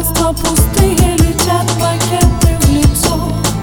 пространства пустые, летят пакеты в лицо.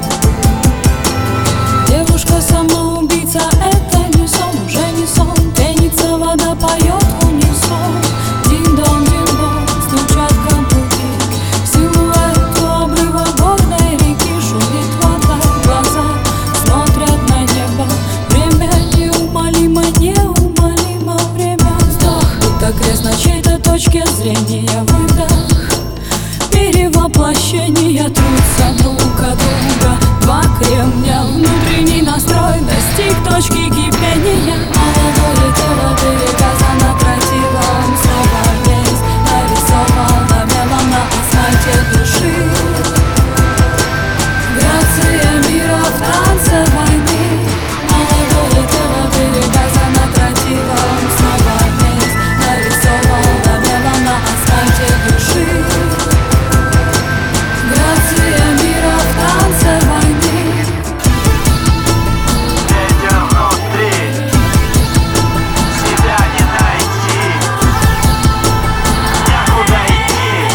Девушка самоубийца, это не сон, уже не сон. Пенится вода, поет в унисон. Дин-дон, дин-дон, стучат каблуки. Силуэт у обрыва горной реки. Шумит вода, глаза смотрят на небо. Время неумолимо, неумолимо время. Вздох, будто крест на чьей-то точке зрения. Выдох, перевоплощение, трутся друг от друга. Два кремня, внутренний настрой достиг точки кипения. Молодое тело переказано красивым словом. Весь нарисовано мелом на асфальте души. Грация мира в танце войны. Молодое тело переказано красивым словом. Весь нарисовано мелом на асфальте души. Грация мира в танце войны. Ветер внутри, себя не найти, некуда идти,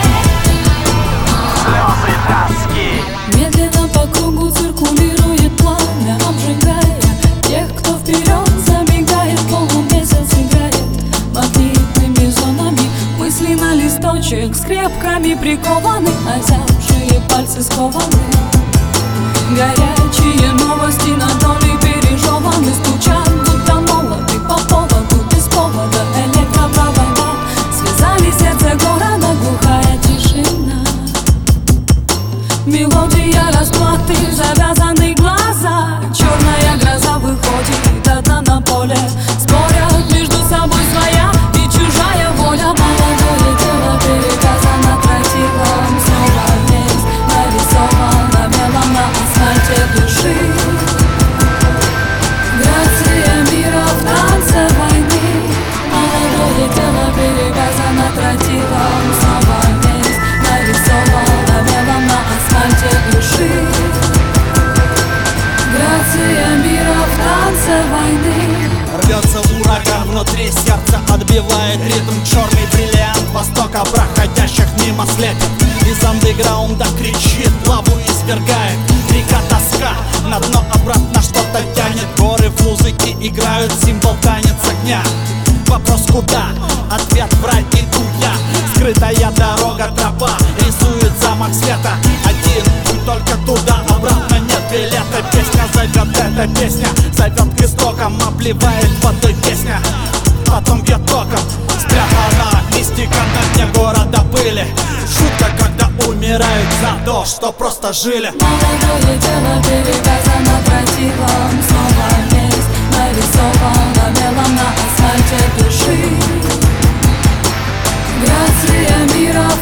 слезы тоски. Медленно по кругу циркулирует пламя, обжигая тех, кто вперед забегает. Полумесяц играет магнитными зонами. Мысли на листочек скрепками прикованы, озябшие пальцы скованы. Горячие новости на доли пережеваны. Стучат, будто молоты по поводу без повода. Электропровода связали сердце города, глухая тишина. Мелодия расплаты, завязаны глаза. Черная гроза выходит одна на поле. Спорят между собой своя и чужая воля. Молодое тело переказано красивым словом. Весь нарисовано мелом на асфальте души. Грация мира в танце войны. Молодое тело переказано красивым словом. Весь нарисовано мелом на асфальте души. Грация мира в танце войны. Рвется ураган внутри сердца, отбивает ритм черный бриллиант востока, проходящих мимо слепит. Из андеграунда кричит, лаву извергает. Река тоска, на дно обратно что-то тянет. Горы в музыке играют, символ танец огня. Вопрос куда? Ответ врать иду я. Скрытая дорога, тропа, рисует замок света. Один путь только туда, обратно нет билета. Песня зовет, эта песня зовет к истокам. Обливает водой песня, потом бьет током. Спрятана мистика на дне города пыли. Шутка, когда умирают за то, что просто жили. Молодое тело переказано красивым словом. Весь нарисовано мелом на асфальте души. Грация мира